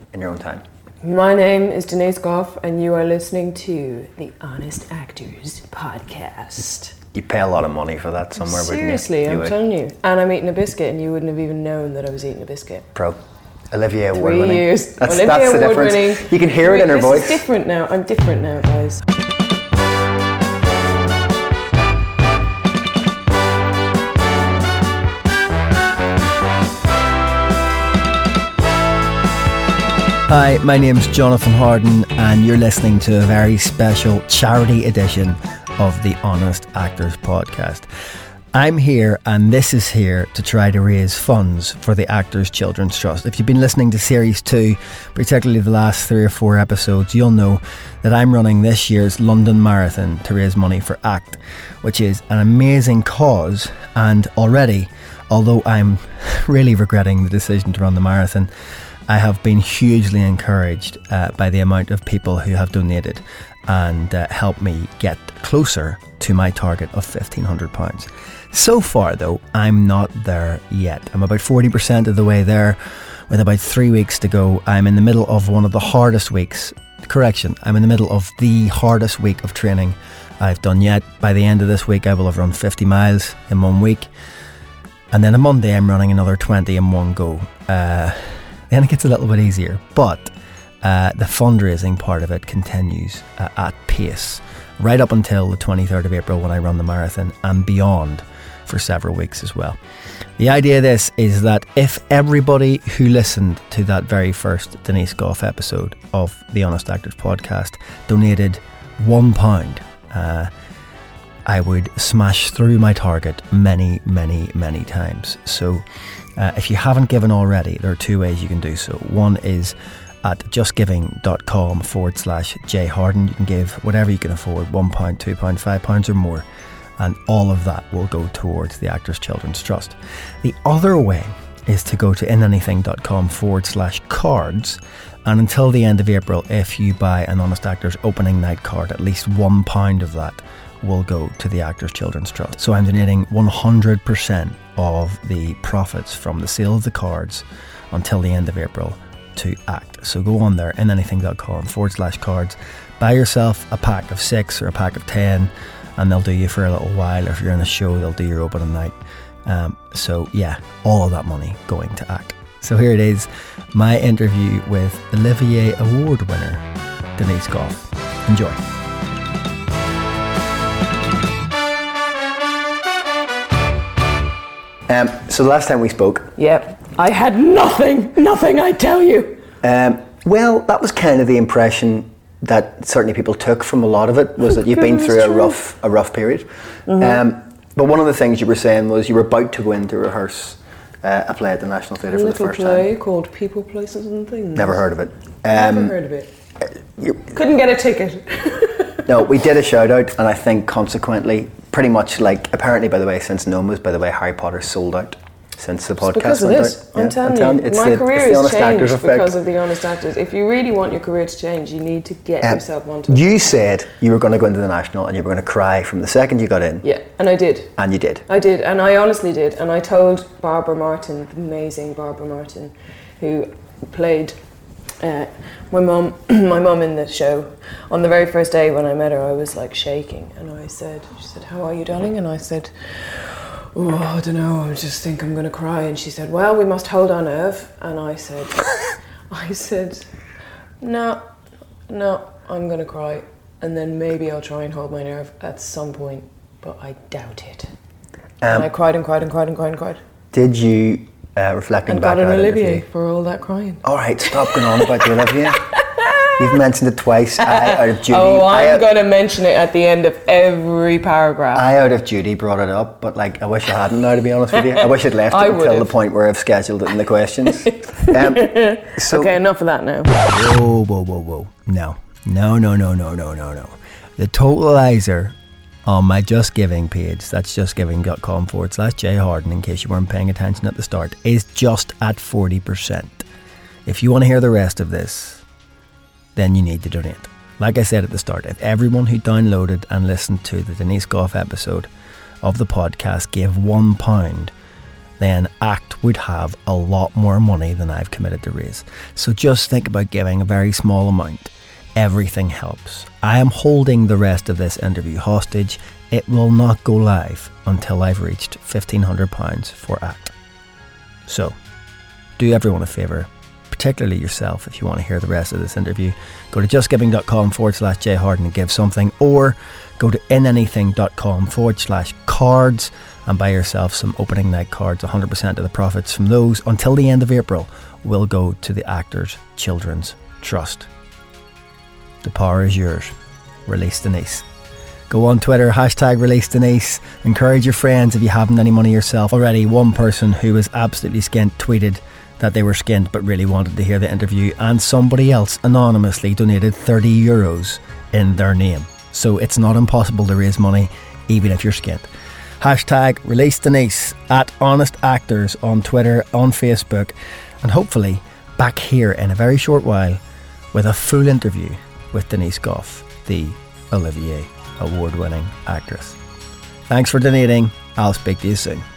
in your own time? My name is Denise Goff, and you are listening to the Honest Actors podcast. You pay a lot of money for that somewhere, Seriously, wouldn't you? I'm telling you. And I'm eating a biscuit, and you wouldn't have even known that I was eating a biscuit. Pro. Olivier Award 3 winning. years. That's Olivier the Award difference. winning. You can hear it in her voice. This is different now. I'm different now, guys. Hi, my name's Jonathan Harden, and you're listening to a very special charity edition of the Honest Actors podcast. I'm here, and this is here to try to raise funds for the Actors Children's Trust. If you've been listening to Series 2, particularly the last 3 or 4 episodes, you'll know that I'm running this year's London Marathon to raise money for ACT, which is an amazing cause. And already, although I'm really regretting the decision to run the marathon, I have been hugely encouraged by the amount of people who have donated and helped me get closer to my target of £1,500. So far, though, I'm not there yet. I'm about 40% of the way there, with about 3 weeks to go. I'm in the middle of one of the hardest weeks. Correction, I'm in the middle of the hardest week of training I've done yet. By the end of this week, I will have run 50 miles in 1 week. And then on Monday, I'm running another 20 in one go. Then it gets a little bit easier, but the fundraising part of it continues at pace right up until the 23rd of April when I run the marathon, and beyond for several weeks as well. The idea of this is that if everybody who listened to that very first Denise Goff episode of the Honest Actors podcast donated £1, I would smash through my target many, many, many times. So if you haven't given already, there are 2 ways you can do so. One is at justgiving.com/jharden. You can give whatever you can afford, £1, £2, £5 or more, and all of that will go towards the Actors Children's Trust. The other way is to go to inanything.com/cards, and until the end of April, if you buy an Honest Actors opening night card, at least £1 of that will go to the Actors Children's Trust. So I'm donating 100% of the profits from the sale of the cards until the end of April to ACT. So go on there, inanything.com/cards, buy yourself a pack of 6 or a pack of 10, and they'll do you for a little while. If you're in a show, they'll do your opening night. So yeah, all of that money going to ACT. So here it is, my interview with Olivier Award winner Denise Goff. Enjoy. So the last time we spoke... Yep. I had nothing, I tell you. Well, that was kind of the impression that certainly people took from a lot of it, was that you've been through a rough period. Mm-hmm. But one of the things you were saying was you were about to go in to rehearse a play at the National Theatre for the first time. A little play called People, Places and Things. Never heard of it. Never heard of it. Couldn't get a ticket. No, we did a shout out, and I think consequently, pretty much like, apparently, by the way, since Noma's, by the way, Harry Potter's sold out since the podcast went out. I'm telling you, my career has changed because of the Honest Actors. If you really want your career to change, you need to get yourself onto it. You said you were going to go into the National and you were going to cry from the second you got in. Yeah, and I did. And you did. I did, and I honestly did. And I told Barbara Martin, the amazing Barbara Martin, who played my mum in the show. On the very first day when I met her, I was like shaking, and she said, "How are you, darling?" And I said, "Oh, I don't know, I just think I'm going to cry." And she said, "Well, we must hold our nerve." And I said, no, I'm going to cry. And then maybe I'll try and hold my nerve at some point, but I doubt it. And I cried and cried and cried and cried and cried. Did you, reflecting back on it? And got an Olivier for all that crying. All right, stop going on about the Olivier. You've mentioned it twice. I, out of duty. Oh, I'm going to mention it at the end of every paragraph. I, out of duty, brought it up, but like, I wish I hadn't now, to be honest with you. I wish I'd left it until the point where I've scheduled it in the questions. So, okay, enough of that now. Whoa. No. The totalizer on my Just Giving page, that's justgiving.com/jharden, in case you weren't paying attention at the start, is just at 40%. If you want to hear the rest of this, then you need to donate. Like I said at the start, if everyone who downloaded and listened to the Denise Goff episode of the podcast gave £1, then ACT would have a lot more money than I've committed to raise. So just think about giving a very small amount. Everything helps. I am holding the rest of this interview hostage. It will not go live until I've reached £1,500 for ACT. So, do everyone a favour, particularly yourself, if you want to hear the rest of this interview. Go to justgiving.com/jharden and give something, or go to inanything.com/cards and buy yourself some opening night cards. 100% of the profits from those until the end of April will go to the Actors Children's Trust. The power is yours. Release Denise. Go on Twitter, #Release Denise. Encourage your friends if you haven't any money yourself. Already one person who was absolutely skint tweeted that they were skint but really wanted to hear the interview, and somebody else anonymously donated €30 in their name. So it's not impossible to raise money even if you're skint. #Release Denise at Honest Actors on Twitter, on Facebook, and hopefully back here in a very short while with a full interview with Denise Gough, the Olivier award-winning actress. Thanks for donating. I'll speak to you soon.